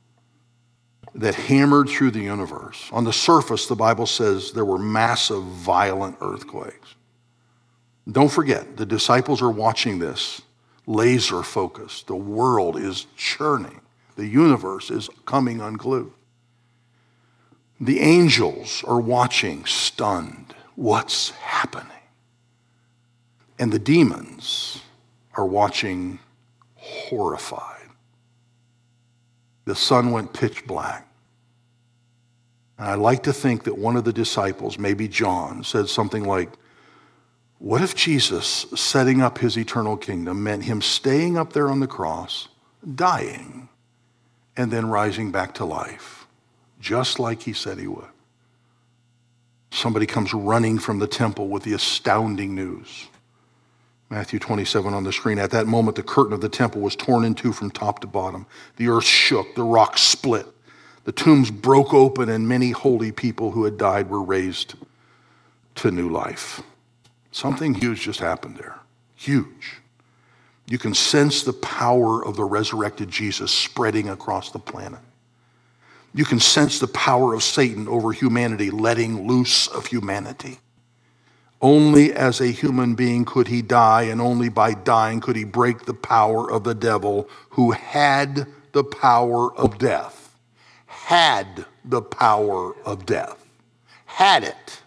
that hammered through the universe. On the surface, the Bible says there were massive, violent earthquakes. Don't forget, the disciples are watching this, laser focused. The world is churning. The universe is coming unglued. The angels are watching, stunned. What's happening? And the demons are watching, horrified. The sun went pitch black. And I like to think that one of the disciples, maybe John, said something like, what if Jesus setting up his eternal kingdom meant him staying up there on the cross, dying, and then rising back to life, just like he said he would? Somebody comes running from the temple with the astounding news. Matthew twenty-seven on the screen. At that moment, the curtain of the temple was torn in two from top to bottom. The earth shook, the rocks split. The tombs broke open, and many holy people who had died were raised to new life. Something huge just happened there. Huge. You can sense the power of the resurrected Jesus spreading across the planet. You can sense the power of Satan over humanity, letting loose of humanity. Only as a human being could he die, and only by dying could he break the power of the devil, who had the power of death. Had the power of death. Had it.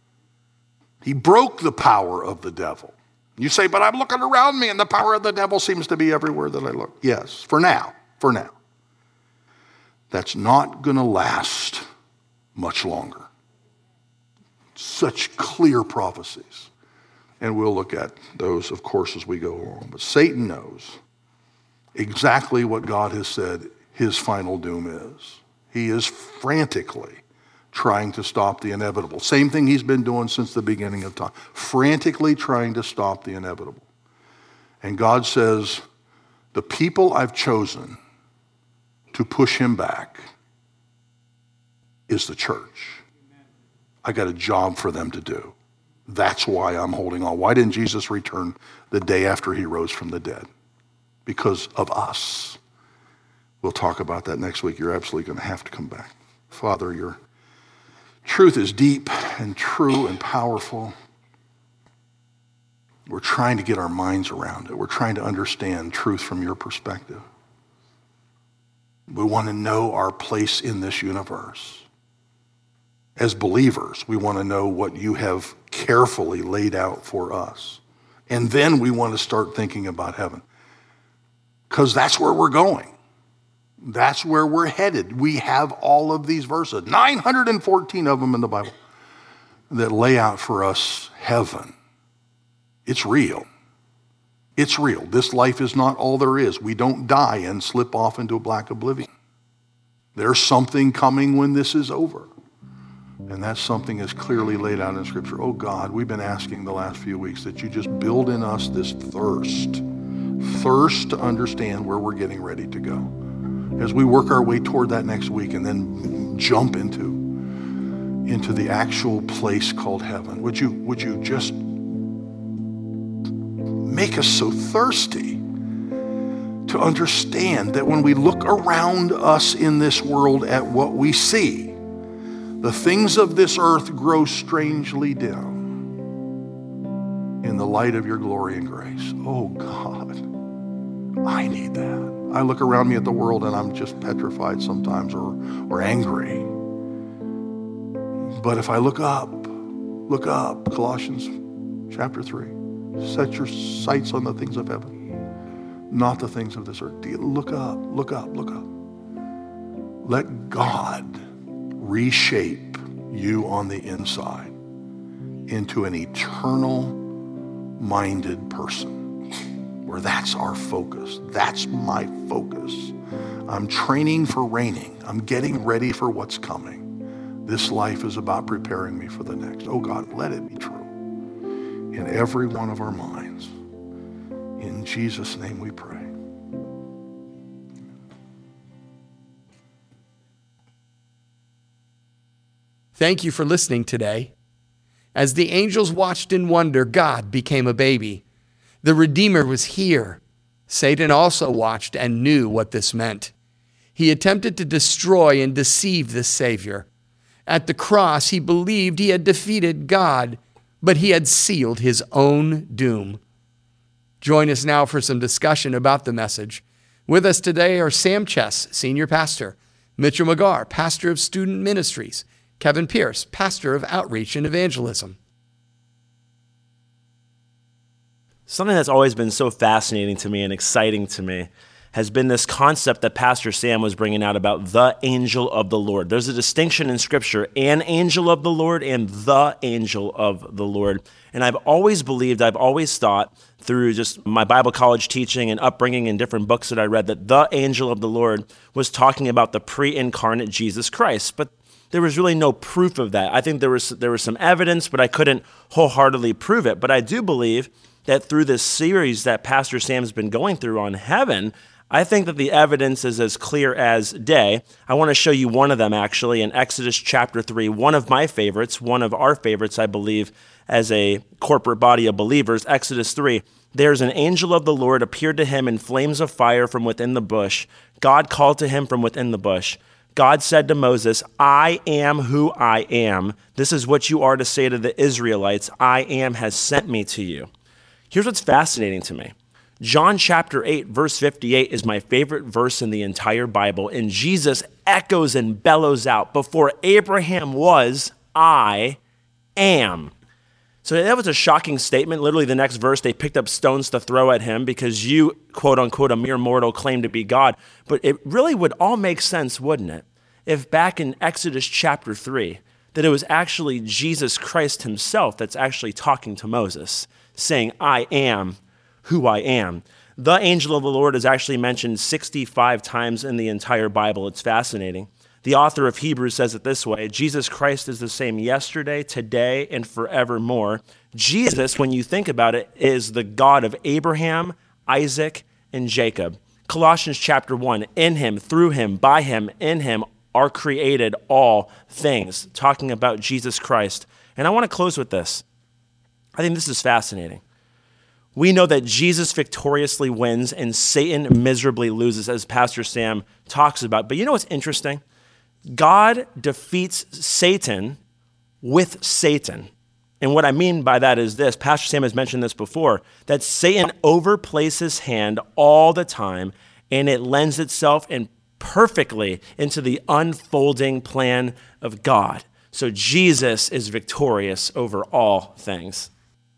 He broke the power of the devil. You say, but I'm looking around me and the power of the devil seems to be everywhere that I look. Yes, for now, for now. That's not going to last much longer. Such clear prophecies. And we'll look at those, of course, as we go along. But Satan knows exactly what God has said his final doom is. He is frantically trying to stop the inevitable. Same thing he's been doing since the beginning of time. Frantically trying to stop the inevitable. And God says, the people I've chosen to push him back is the church. I got a job for them to do. That's why I'm holding on. Why didn't Jesus return the day after he rose from the dead? Because of us. We'll talk about that next week. You're absolutely going to have to come back. Father, your truth is deep and true and powerful. We're trying to get our minds around it. We're trying to understand truth from your perspective. We want to know our place in this universe. As believers, we want to know what you have carefully laid out for us. And then we want to start thinking about heaven. Because that's where we're going. That's where we're headed. We have all of these verses, nine hundred fourteen of them in the Bible, that lay out for us heaven. It's real. It's real. This life is not all there is. We don't die and slip off into a black oblivion. There's something coming when this is over. And that something is clearly laid out in Scripture. Oh God, we've been asking the last few weeks that you just build in us this thirst. Thirst to understand where we're getting ready to go. as we work our way toward that next week and then jump into, into the actual place called heaven. Would you, would you just make us so thirsty to understand that when we look around us in this world at what we see, the things of this earth grow strangely dim in the light of your glory and grace. Oh God, I need that. I look around me at the world and I'm just petrified sometimes, or, or angry. But if I look up, look up, Colossians chapter three, set your sights on the things of heaven, not the things of this earth. Look up, look up, look up. Let God reshape you on the inside into an eternal-minded person, where that's our focus. That's my focus. I'm training for reigning. I'm getting ready for what's coming. This life is about preparing me for the next. Oh God, let it be true in every one of our minds. In Jesus' name we pray. Thank you for listening today. As the angels watched in wonder, God became a baby. The Redeemer was here. Satan also watched and knew what this meant. He attempted to destroy and deceive the Savior. At the cross, he believed he had defeated God, but he had sealed his own doom. Join us now for some discussion about the message. With us today are Sam Chess, Senior Pastor, Mitchell McGarr, Pastor of Student Ministries, Kevin Pierce, Pastor of Outreach and Evangelism. Something that's always been so fascinating to me and exciting to me has been this concept that Pastor Sam was bringing out about the angel of the Lord. There's a distinction in Scripture, an angel of the Lord and the angel of the Lord. And I've always believed, I've always thought through just my Bible college teaching and upbringing and different books that I read, that the angel of the Lord was talking about the pre-incarnate Jesus Christ. But there was really no proof of that. I think there was there was some evidence, but I couldn't wholeheartedly prove it. But I do believe that through this series that Pastor Sam's been going through on heaven, I think that the evidence is as clear as day. I want to show you one of them, actually, in Exodus chapter three, one of my favorites, one of our favorites, I believe, as a corporate body of believers. Exodus three, there's an angel of the Lord appeared to him in flames of fire from within the bush. God called to him from within the bush. God said to Moses, I am who I am. This is what you are to say to the Israelites. I am has sent me to you. Here's what's fascinating to me. John chapter eight, verse fifty-eight is my favorite verse in the entire Bible. And Jesus echoes and bellows out, before Abraham was, I am. So that was a shocking statement. Literally the next verse, they picked up stones to throw at him because you, quote unquote, a mere mortal, claim to be God. But it really would all make sense, wouldn't it? If back in Exodus chapter three, that it was actually Jesus Christ himself that's actually talking to Moses, saying, I am who I am. The angel of the Lord is actually mentioned sixty-five times in the entire Bible. It's fascinating. The author of Hebrews says it this way: Jesus Christ is the same yesterday, today, and forevermore. Jesus, when you think about it, is the God of Abraham, Isaac, and Jacob. Colossians chapter one, in him, through him, by him, in him are created all things, talking about Jesus Christ. And I want to close with this. I think this is fascinating. We know that Jesus victoriously wins and Satan miserably loses, as Pastor Sam talks about. But you know what's interesting? God defeats Satan with Satan. And what I mean by that is this. Pastor Sam has mentioned this before, that Satan overplays his hand all the time, and it lends itself in perfectly into the unfolding plan of God. So Jesus is victorious over all things.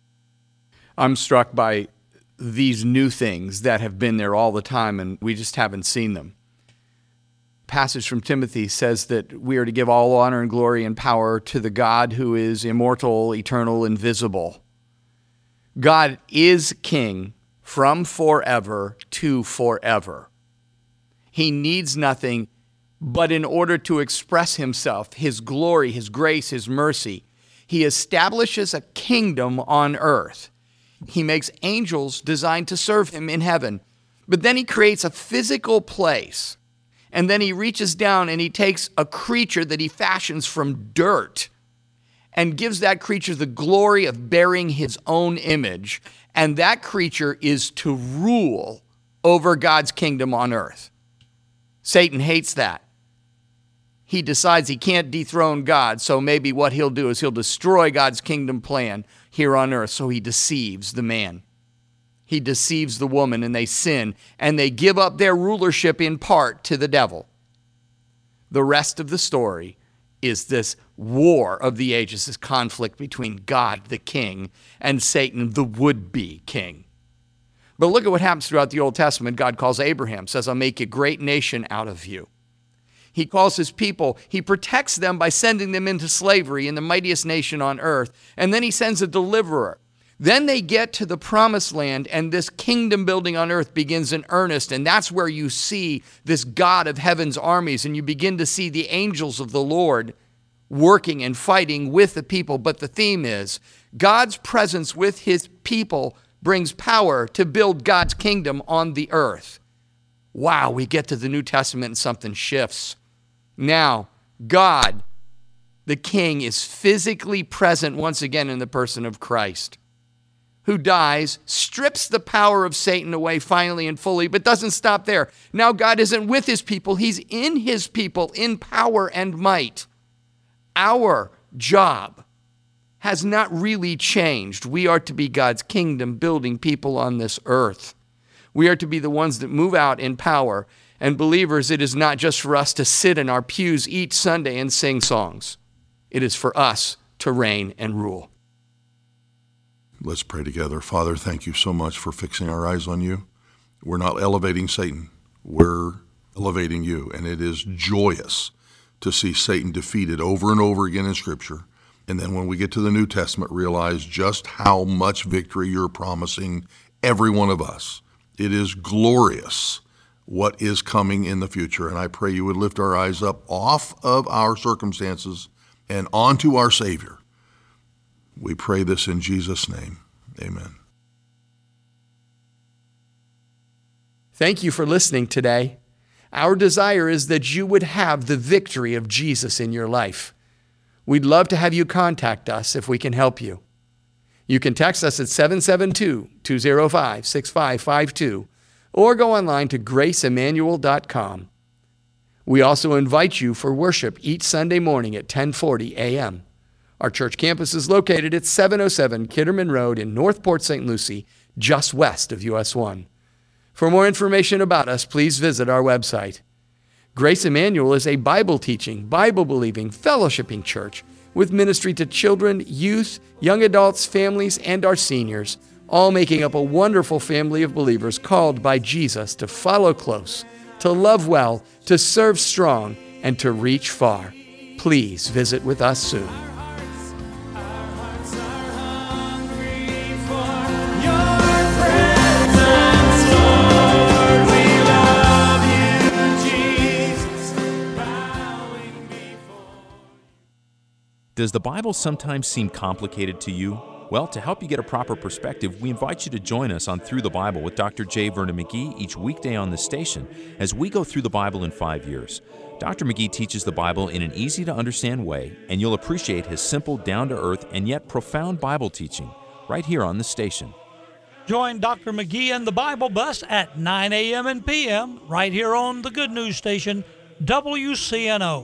I'm struck by these new things that have been there all the time, and we just haven't seen them. Passage from Timothy says that we are to give all honor and glory and power to the God who is immortal, eternal, invisible. God is king from forever to forever. He needs nothing, but in order to express himself, his glory, his grace, his mercy, he establishes a kingdom on earth. He makes angels designed to serve him in heaven, but then he creates a physical place. And then he reaches down and he takes a creature that he fashions from dirt and gives that creature the glory of bearing his own image. And that creature is to rule over God's kingdom on earth. Satan hates that. He decides he can't dethrone God, so maybe what he'll do is he'll destroy God's kingdom plan here on earth. So he deceives the man. He deceives the woman, and they sin, and they give up their rulership in part to the devil. The rest of the story is this war of the ages, this conflict between God, the king, and Satan, the would-be king. But look at what happens throughout the Old Testament. God calls Abraham, says, I'll make a great nation out of you. He calls his people, he protects them by sending them into slavery in the mightiest nation on earth, and then he sends a deliverer. Then they get to the promised land, and this kingdom building on earth begins in earnest, and that's where you see this God of heaven's armies, and you begin to see the angels of the Lord working and fighting with the people. But the theme is God's presence with his people brings power to build God's kingdom on the earth. Wow, we get to the New Testament and something shifts. Now, God, the King, is physically present once again in the person of Christ, who dies, strips the power of Satan away finally and fully, but doesn't stop there. Now God isn't with his people, he's in his people in power and might. Our job has not really changed. We are to be God's kingdom building people on this earth. We are to be the ones that move out in power. And believers, it is not just for us to sit in our pews each Sunday and sing songs. It is for us to reign and rule. Let's pray together. Father, thank you so much for fixing our eyes on you. We're not elevating Satan. We're elevating you. And it is joyous to see Satan defeated over and over again in Scripture. And then when we get to the New Testament, realize just how much victory you're promising every one of us. It is glorious what is coming in the future. And I pray you would lift our eyes up off of our circumstances and onto our Savior. We pray this in Jesus' name. Amen. Thank you for listening today. Our desire is that you would have the victory of Jesus in your life. We'd love to have you contact us if we can help you. You can text us at seven seven two, two zero five, six five five two or go online to grace emmanuel dot com. We also invite you for worship each Sunday morning at ten forty a.m. Our church campus is located at seven oh seven Kitterman Road in North Port Saint Lucie, just west of U S one. For more information about us, please visit our website. Grace Emmanuel is a Bible-teaching, Bible-believing, fellowshipping church with ministry to children, youth, young adults, families, and our seniors, all making up a wonderful family of believers called by Jesus to follow close, to love well, to serve strong, and to reach far. Please visit with us soon. Does the Bible sometimes seem complicated to you? Well, to help you get a proper perspective, we invite you to join us on Through the Bible with Doctor J. Vernon McGee each weekday on this station as we go through the Bible in five years. Doctor McGee teaches the Bible in an easy-to-understand way, and you'll appreciate his simple, down-to-earth, and yet profound Bible teaching right here on the station. Join Doctor McGee and the Bible Bus at nine a.m. and p m right here on the Good News Station, W C N O.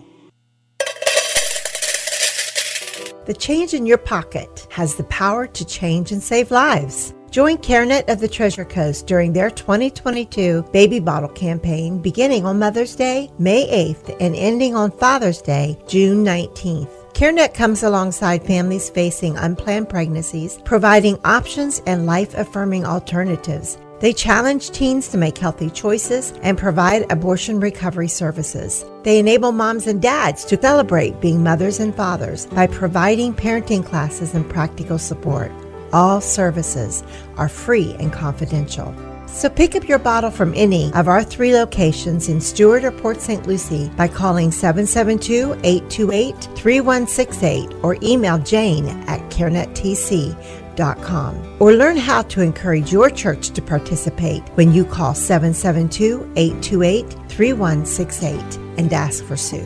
The change in your pocket has the power to change and save lives. Join CareNet of the Treasure Coast during their twenty twenty-two Baby Bottle campaign beginning on Mother's Day, May eighth, and ending on Father's Day, June nineteenth. CareNet comes alongside families facing unplanned pregnancies, providing options and life-affirming alternatives. They challenge teens to make healthy choices and provide abortion recovery services. They enable moms and dads to celebrate being mothers and fathers by providing parenting classes and practical support. All services are free and confidential. So pick up your bottle from any of our three locations in Stewart or Port Saint Lucie by calling seven seven two, eight two eight, three one six eight or email Jane at CareNet T C dot com or learn how to encourage your church to participate when you call seven seven two, eight two eight, three one six eight and ask for Sue.